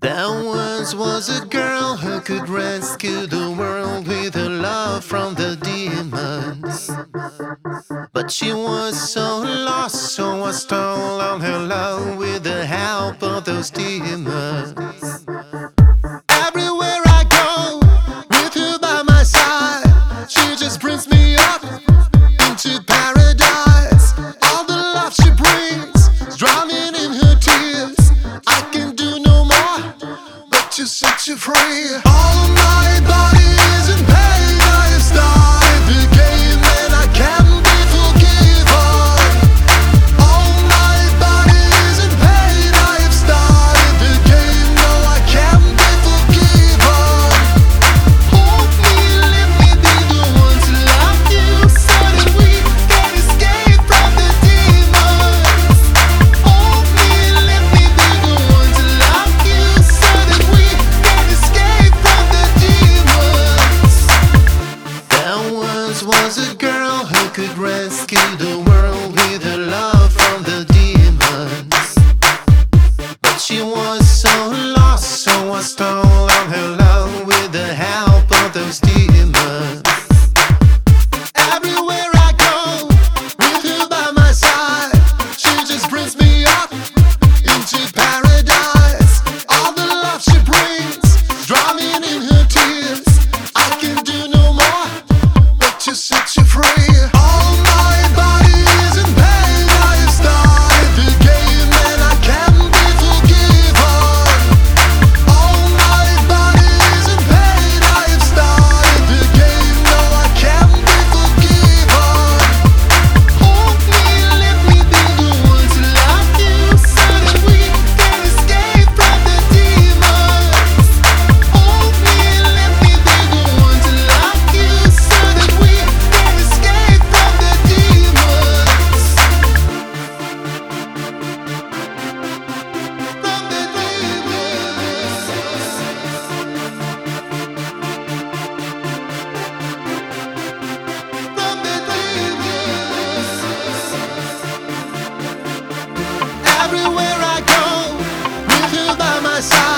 There once was a girl who could rescue the world with her love from the demons. But she was so lost, so I stole on her love with the help of those demons. Everywhere I go, with her by my side, she just brings me up into paradise. All the love she brings is drowning in her tears. I can do no more but to set you free. All of my body is in pain. I have started the game and I can't be forgiven. All my body is in pain. I have started the game. No, I can't be forgiven. Hold me, let me be the one to love you, so that we can escape from the demons. Hold me, let me be the one to love you, so that we can escape from the demons. There once was a girl who could rescue the world with her love from the demons. But she was so lost, so I stole on her love with the help of those demons. Everywhere I go, with her by my side, she just brings me up into paradise. All the love she brings, drowning in her tears. I can do no more but to set you free. All my body is in pain. I have started the game and I can't be forgiven. All my body is in pain. I have started the game. No, I can't be forgiven. Hold me, let me be the one to love you, so that we can escape from the demons. Hold me, let me be the one to love you, so that we can escape from the demons. From the demons. From the demons. Everywhere I go, with you by my side.